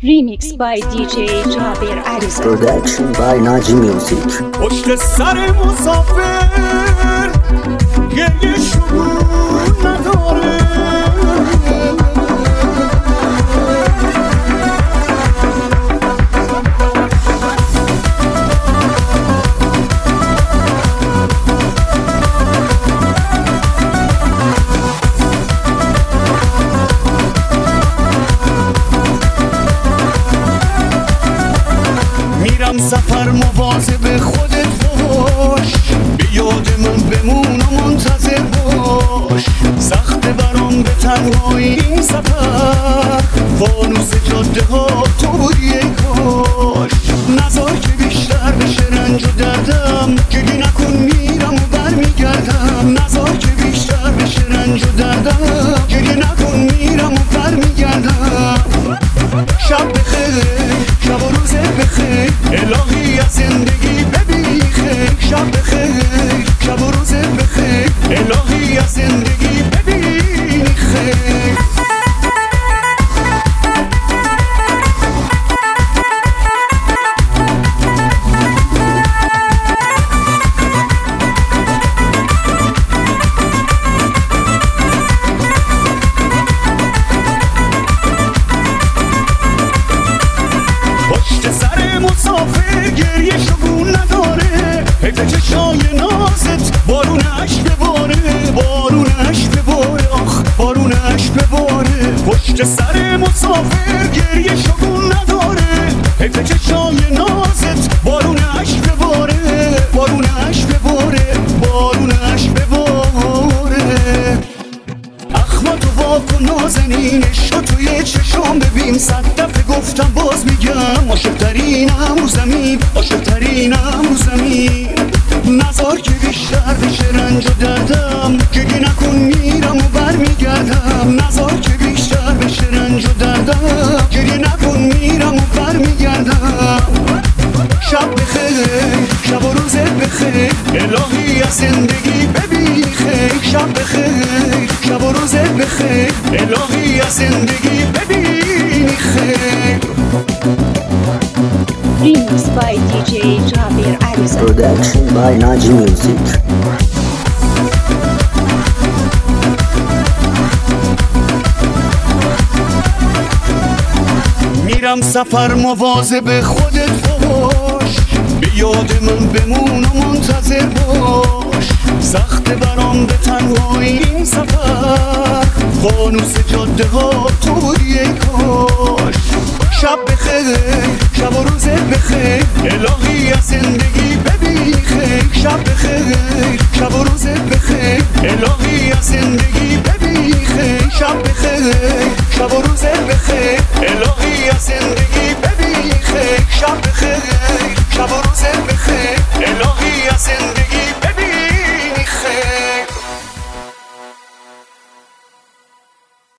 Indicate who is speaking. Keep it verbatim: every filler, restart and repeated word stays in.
Speaker 1: Remix by دی جی جابر علیزاده.
Speaker 2: Production by Naji Music.
Speaker 3: پشت سر مسافر گریه شروع نداره، میرم سفر مواظب خودت باش، به یاد من بمون و منتظر باش. سخته برام به تنهایی این سفر، فانوس جاده ها تو بودی ای کاش. نذار که بیشتر بشه رنج و دردم، گریه نکن میرم و برمیگردم. نذار که بیشتر بشه رنج و دردم، گریه نکن میرم و برمیگردم. شب بخیر، شب و روز بخیر، الهی از زندگی ببین خیر. شب بخیر، شب و روز بخیر، الهی از زندگی ببین خیر. مسافر گریه شگون نداره، حیف چشای نازت بارونش بباره، بارونش بباره، آخ بارونش بباره. پشت سر مسافر گریه شگون نداره، حیف چشای نازت بارونش بباره، بارونش بباره، بارونش بباره. اخماتو واکن نازنینش رو توی چشام ببین. صد دفعه گفتم باز میگم، عاشق‌ترینم رو زمین، عاشق‌ترینم رو زمین. نذار که بیشتر بشه رنج و دردم، گریه نکن میرم و برمیگردم. نذار که بیشتر بشه رنج و دردم، گریه نکن میرم و برمیگردم. شب بخیر، شب و روزت بخیر، الهی از زندگی ببین خیر. شب بخیر، شب و روزت بخیر، الهی از زندگی ببین خیر.
Speaker 1: Remix by دی جی جابر علیزاده.
Speaker 2: Production by Naji Music.
Speaker 3: میرم سفر مواظب خودت باش، به یاد من بمون و منتظر باش. سخته برام به تنهایی این سفر، فانوس جاده ها تو بودی ای کاش. شب بخیر، شب و روزت بخیر، الهی از زندگی ببین خیر. شب بخیر، شب و روزت بخیر، الهی از زندگی ببین خیر. شب بخیر، شب و روزت بخیر، الهی از زندگی